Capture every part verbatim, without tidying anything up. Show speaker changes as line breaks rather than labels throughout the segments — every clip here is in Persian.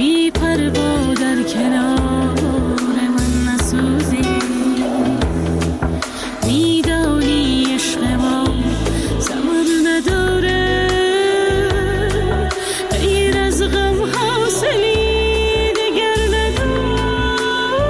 بی پروا در کنار من نسوزی. میدانی عشق ما ثمر نداره، غیر از غم حاصلی دگر نداره.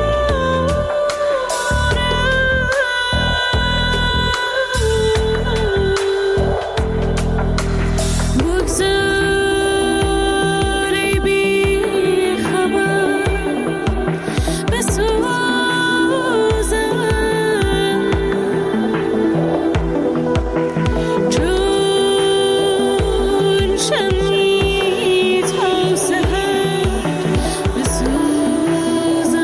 بگذار ای بی خبر بسوزم، چون شمعی تا سحر بسوزم.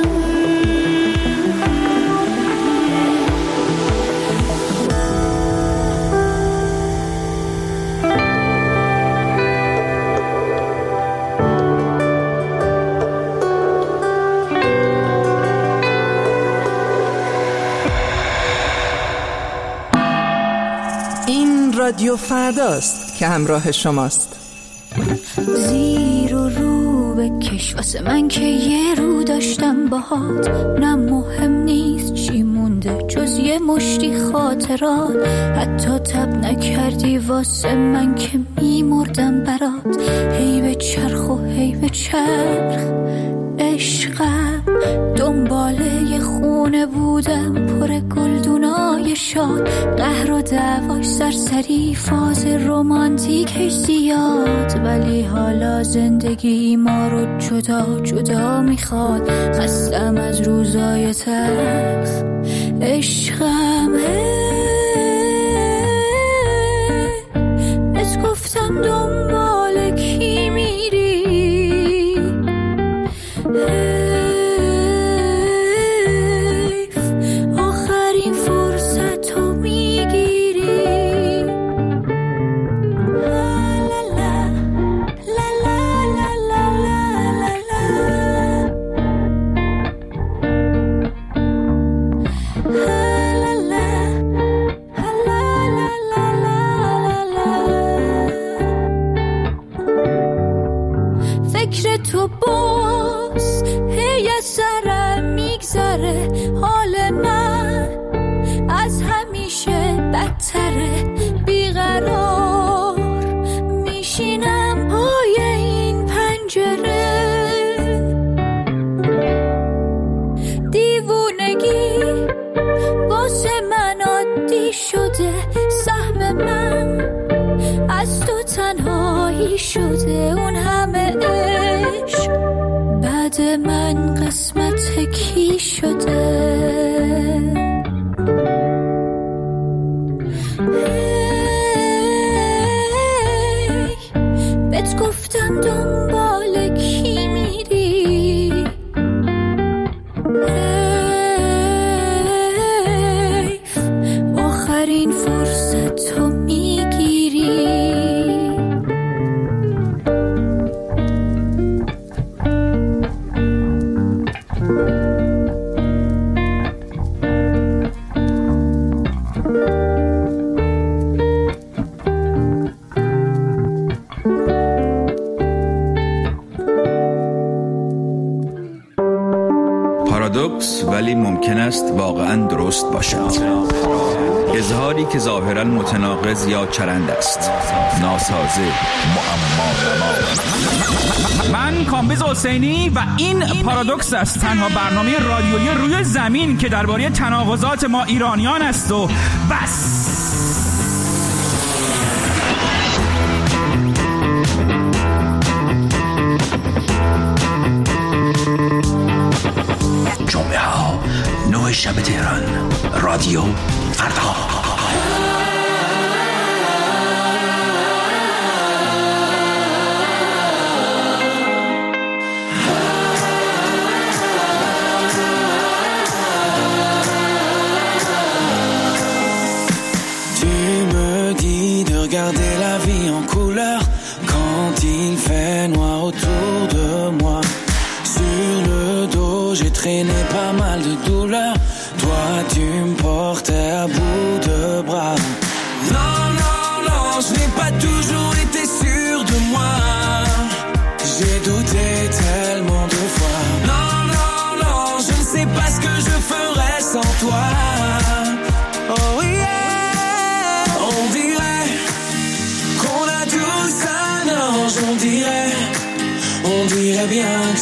این رادیو فرداست که همراه شماست.
زیر و رو بکش واسه من که یه رو داشتم باهات، نه مهم نیست چی مونده جز یه مشتی خاطرات. حتی تب نکردی واسه من که میمردم برات. هی به چرخ و هی به چرخ عشقم، دنباله یه خونه بودم پر گلدونای شاد. قهر و دعواش سرسری، فاز رومانتیکش زیاد، ولی حالا زندگی ما رو جدا جدا میخواد. خستم از روزای تلخ عشقم. بس گفتم دنبال کی میری، حیف آخرین فرصت رو میگیری. لا لا لا لا لا لا لا لا. لا لا لا لا لا. فکر تو باز هی از سرم میگذره، حال من از همیشه بدتره. بیقرار میشینم پای این پنجره، دیوونگی واسه من عادی شده. سهم من از تو تنهایی شده، اون همه عشق بعد من قسمت کی شده. هی بهت گفتم دنبال کی میری، حیف آخرین فرصت رو میگیری.
پارادوکس ولی ممکن است واقعا درست باشد. اظهاری که ظاهرا متناقض یا چرند است، ناسازه، معما نما.
من کامبیز حسینی و این پارادوکس است، تنها برنامه رادیویی روی زمین که درباره تناقضات ما ایرانیان است و بس.
جمعه ها نه شب تهران، رادیو فردا.
Regarder la vie en couleur quand il fait noir autour de moi. Sur le dos j'ai traîné pas mal de douleurs. Toi tu me portais à bout de bras. Non, non, non, je n'ai pas toujours été sûr de moi. J'ai douté tellement.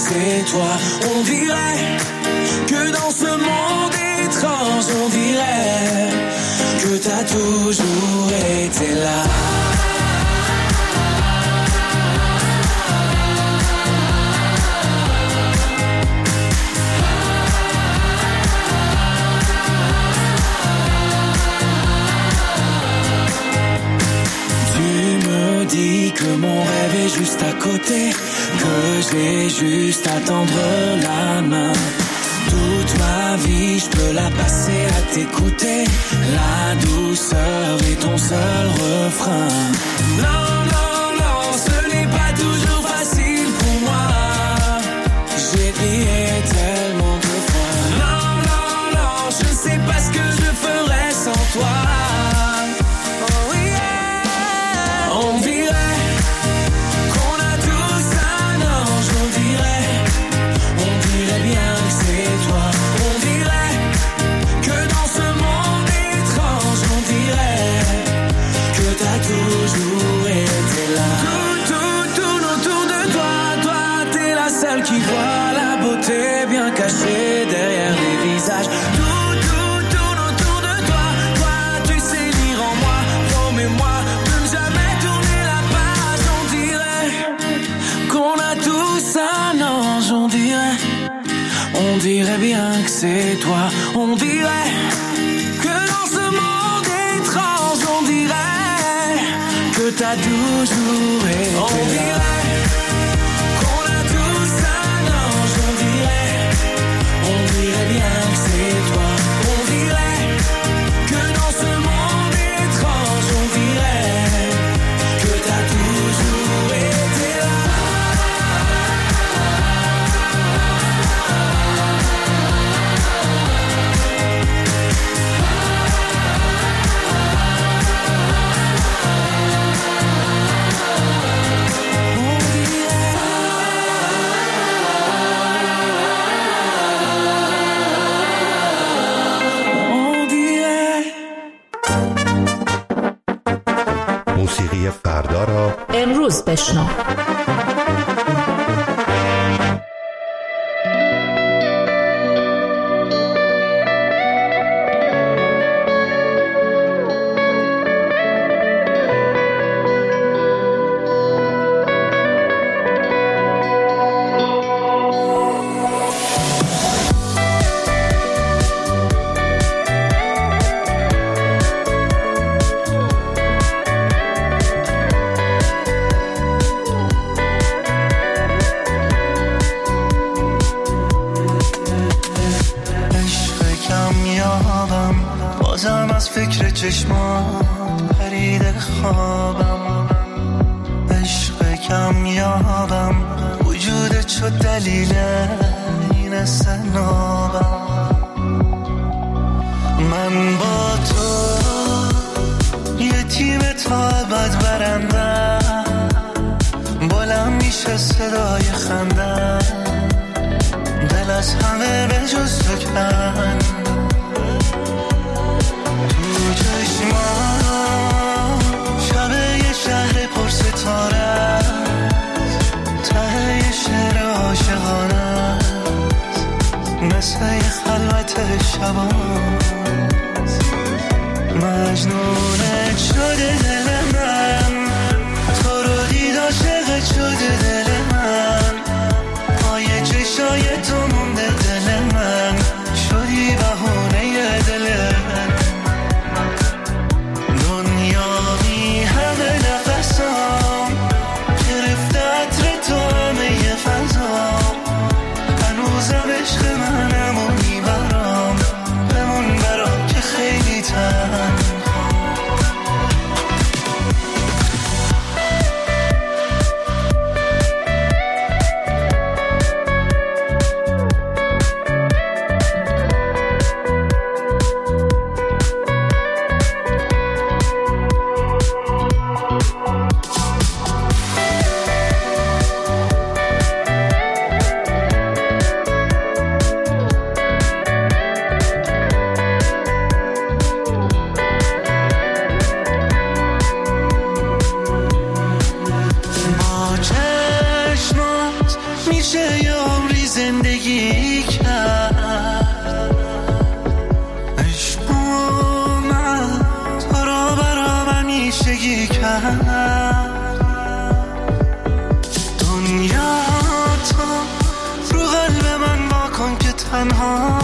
c'est toi. On dirait que dans ce monde étrange, on dirait que t'as toujours été là. Dis que mon rêve est juste à côté, que j'ai juste à tendre la main. Toute ma vie, je peux la passer à t'écouter. La douceur est ton seul refrain. Non, non, non, ce n'est pas toujours facile pour moi. J'ai prié tellement de fois. Non, non, non, je sais pas ce que je ferais sans toi. On dirait qu'on a tous un ange, on dirait, on dirait bien que c'est toi. On dirait que dans ce monde étrange, on dirait que t'as toujours été là. Tout, tout tourne autour de toi, toi t'es la seule qui voit la beauté bien cachée derrière les visages. Tout, tout tourne autour de toi, toi tu sais lire en moi, promets-moi de ne jamais qu'on a tous un ange, on dirait, on dirait bien que c'est toi. On dirait que dans ce monde étrange, on dirait que t'as toujours été là. On dirait qu'on a tous un ange, on dirait, on dirait bien que c'est toi. On dirait que dans ce monde étrange, on dirait que t'as toujours été là.
موسیقی فردا را
امروز بشنو.
فکر چشمان پریده خوابم، عشق کم یابم، وجودت شد دلیل این استنابم. من با تو یه تیم تا ابد برندم، بلند میشه صدای خندم، دل از همه به جز تو کن. شب یه شهر پر ستاره است، ته یه شعر عاشقانه است، مثل یه خلوت شباست. مجنونت شده دل من، تو رو دید عاشقت شده دل من، پای چشای تو مونده دل من، شدی بهونه دل من. تنها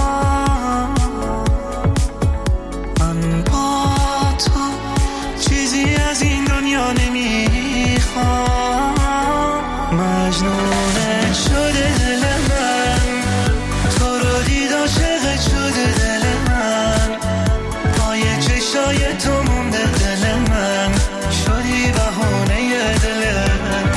من با تو چیزی از این دنیا نمیخوام مجنونت شده دل من تو رو دید عاشقت شده دل من پای چشای تو مونده دل من شدی بهونه دل من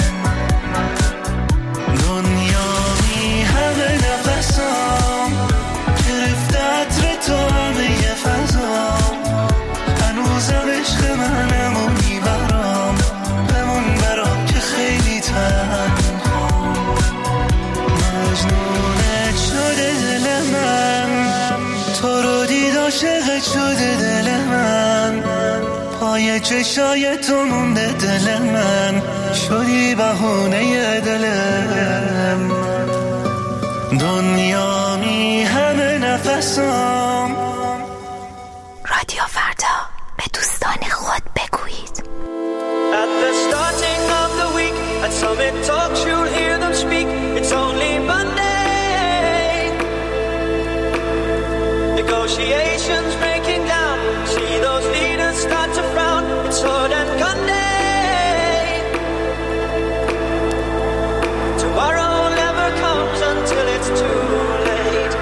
دنیا می همه نفسام گرفته عطر تو همه فضا هنوزم عشق منم و میبرام بمون برام که خیلی تنها مجنونت شده دل من تو رو دید عاشقت شده دل من پای چشای تو مونده دل من شدی بهونه دلم دنیا می همه نفسام
رادیو فردا به دوستان خود بگویید
At the starting of the week at Summit Talks you'll hear them speak It's only Monday Negotiations breaking down See those leaders start to frown It's sword and gun day Tomorrow never comes until it's too late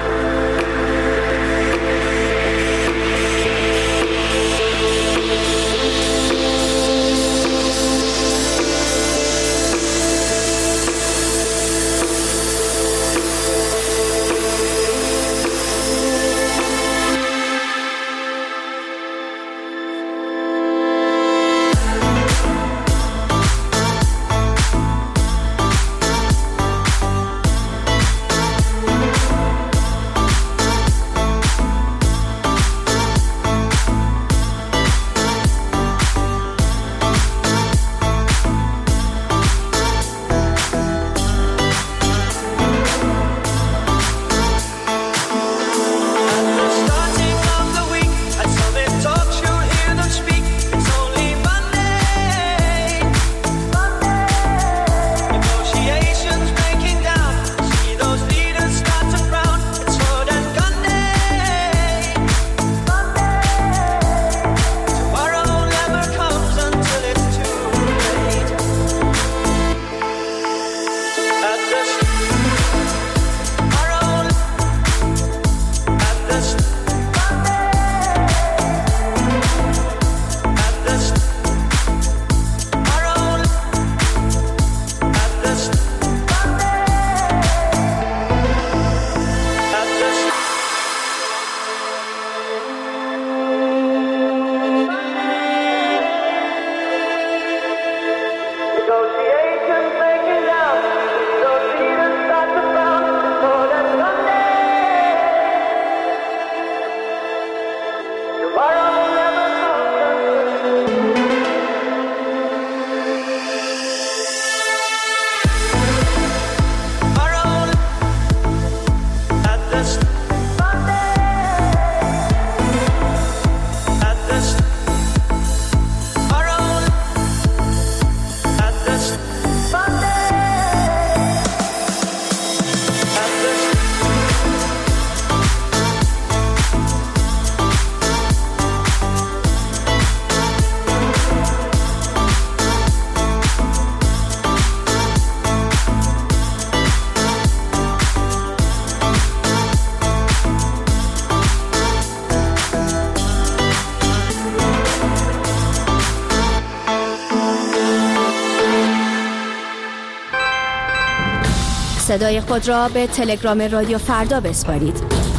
صدای خود را به تلگرام رادیو فردا بسپارید.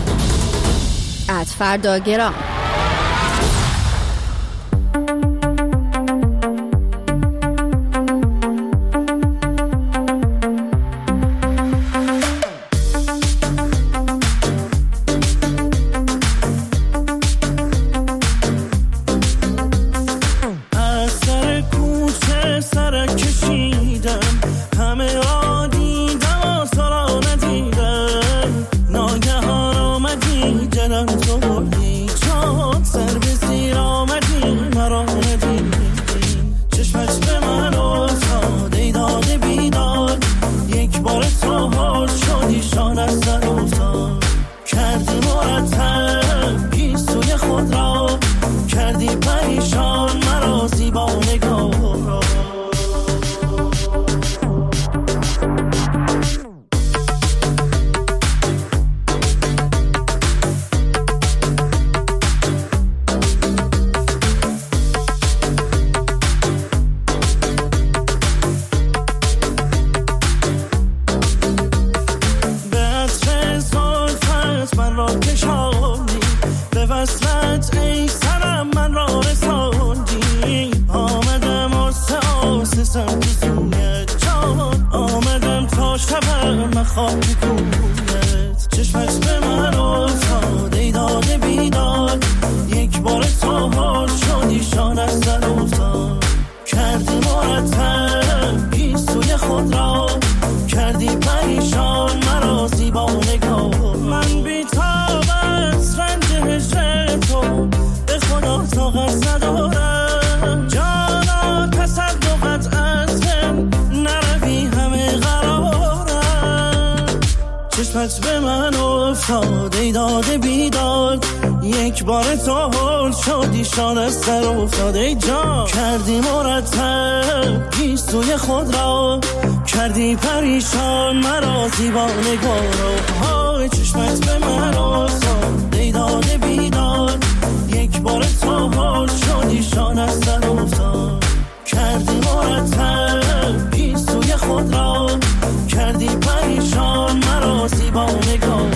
ات فردا گرام.
دلم تو بردی چون من را کشاندی، به وصلت ای سرم من را رساندی. آمدم آسه آسه سمت سویت جان، آمدم تا شبم مخواب کویت. چشمت به من افتاد ای داده بیداد، یک بار تا حال شدی شان از در افتاد. کردی مرتب گیسوی خود را، کردی پریشان مرا زیبا نگاه. من بی‌تاب از رنج هجر تو، به خدا طاقت ندارم. جانا تصدقت از من نروی همه قرارم. چشمت به من افتاد ای داده بیداد، یک بار تا حال شدی شان از سر افتاد. ای جان کردی مرتب گیسوی خود را، کردی پریشان مرا زیبا نگاه. های چشمت به من افتاد ای داده بیداد، یک بار تا حال شدی شان از سر افتاد. کردی مرتب گیسوی خود را، کردی پریشان مرا زیبا نگاه.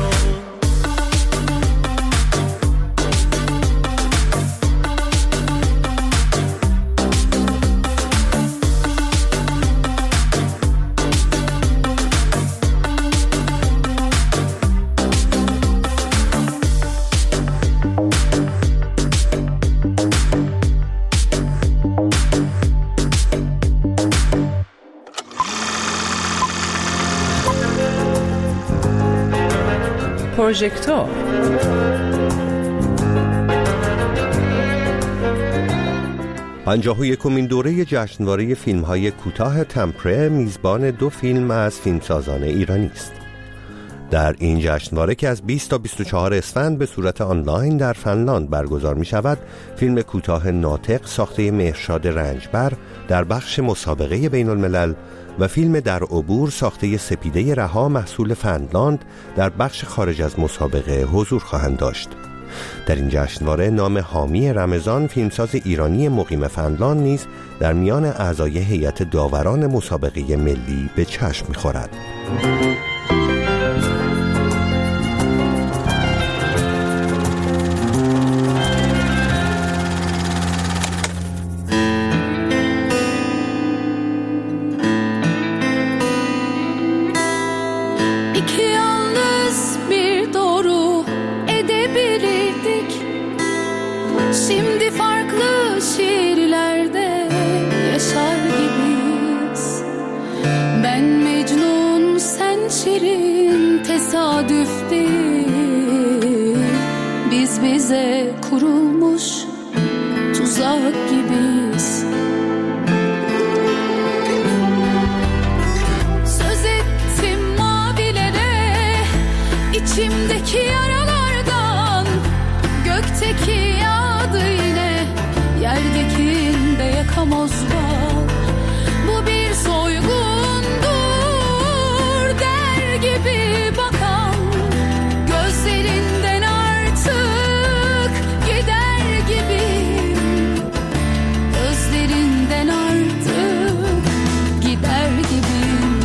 پروژکتور
پنجاه و یکمین دوره جشنواره فیلم‌های کوتاه تمپره میزبان دو فیلم از فیلمسازان ایرانی است. در این جشنواره که از بیست تا بیست و چهار اسفند به صورت آنلاین در فنلاند برگزار می شود، فیلم کوتاه ناطق ساخته مهرشاد رنجبر در بخش مسابقه بین الملل و فیلم در عبور ساخته سپیده رها محصول فنلاند در بخش خارج از مسابقه حضور خواهند داشت. در این جشنواره نام حامی رمضان، فیلمساز ایرانی مقیم فنلاند، نیز در میان اعضای هیئت داوران مسابقه ملی به چشم می‌خورد.
Şimdi farklı şehirlerde yaşar gibiyiz. Ben Mecnun, sen Şirin, tesadüf değil. Biz bize kurulmuş tuzak gibiyiz. Söz ettim mavilere, içimdeki yaralardan. Gökteki yağdı yine, yerdekinde yakamoz var. Bu bir soygundur der gibi bakan, gözlerinden artık gider gibiyim. Gözlerinden artık gider gibiyim.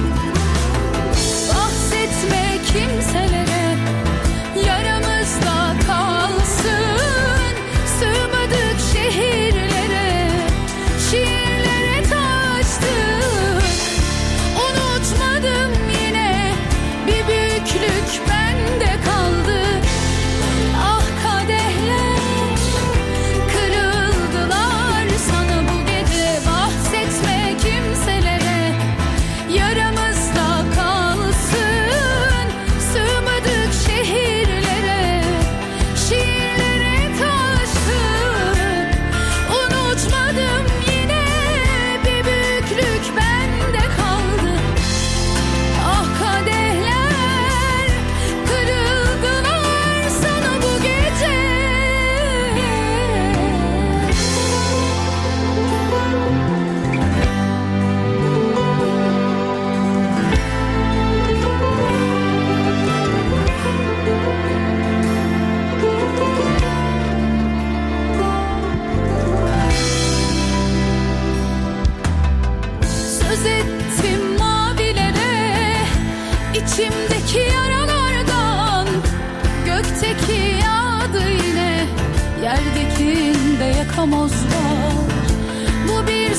Bahsetme kimselere, yaramızda kalsın. Sığmadık şehirlere, şiirlere taştık. Unutmadım yine, bir büyüklük bende kaldı. Ah kadehler kırıldılar sana bu gece. Bahsetme kimselere, yaramızda kalsın. Sığmadık şehirlere, şiirlere taştık. Unutmadım yine, bir büyüklük bende kaldı. Ah kadehler Yerdekinde yakamoz var. Bu bir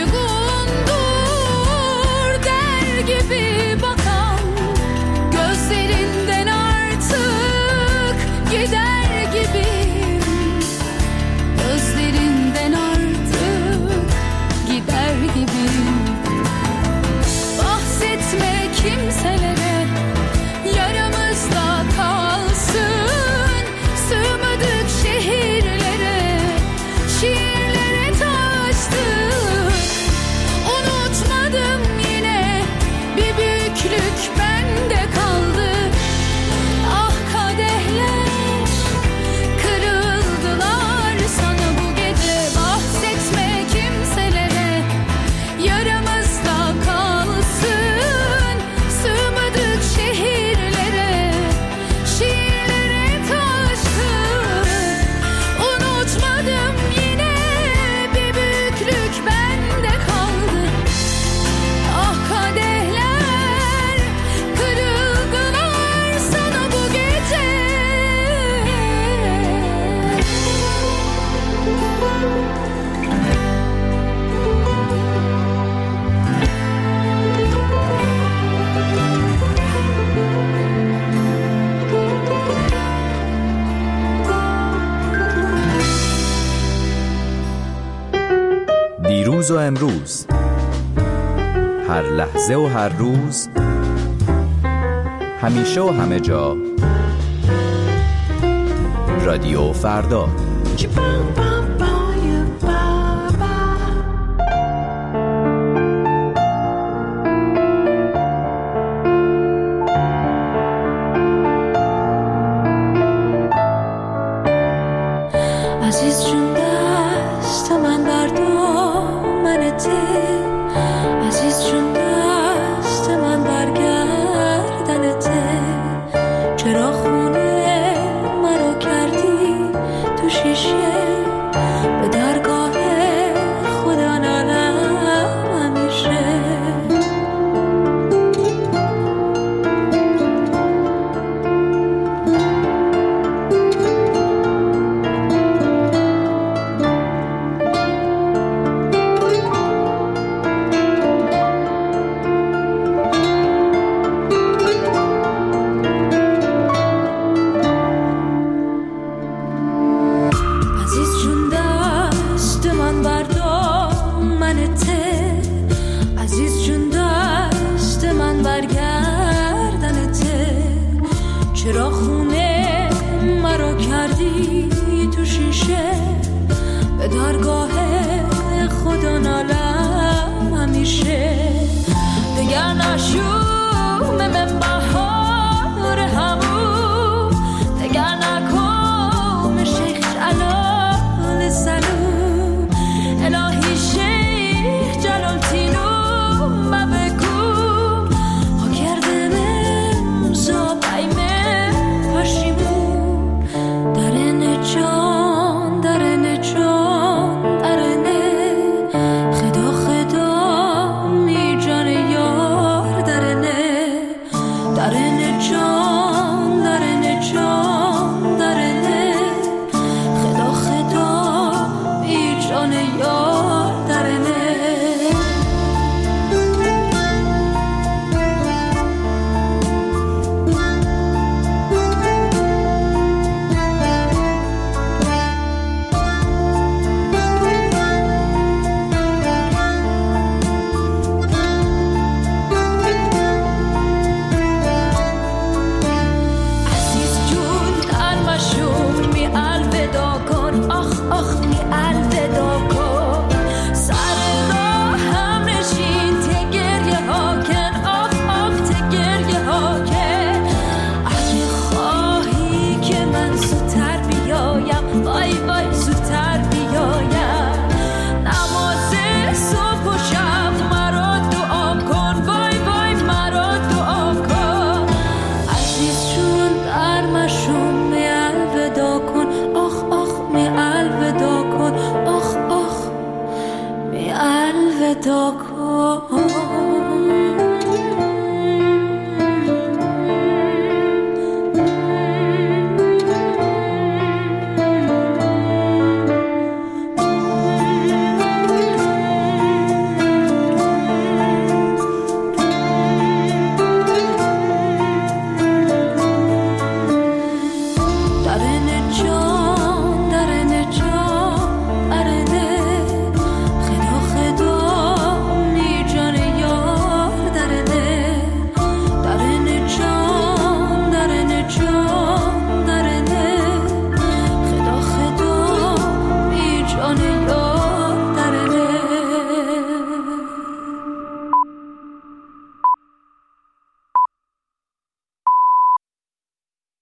soygundur der gibi bakan, gözlerinden artık gider gibiyim. Gözlerinden artık gider gibiyim. Bahsetme kimselere, yaramızda kalsın. Sığmadık şehirlere, şiirlere taştık. Unutmadım yine, bir büyüklük bende kaldı. Ah kadehler kırıldılar sana bu gece. Bahsetme kimselere, yaramızda kalsın. Sığmadık şehirlere, şiirlere taştık. Unutmadım yine, bir büyüklük bende kaldı. Ah kadehler kırıldılar sana bu gece.
دیروز و امروز، هر لحظه و هر روز، همیشه و همه جا، رادیو فردا.
عزیز جون دست من بر دامنته، عزیز جون دست من بر گردنته. چرا خونه مرا کردی تو شیشه، به درگاه خدا نالم همیشه. چرا خونه مرا کردی تو شیشه، به درگاه خدا نالم همیشه. دگر نشوم من با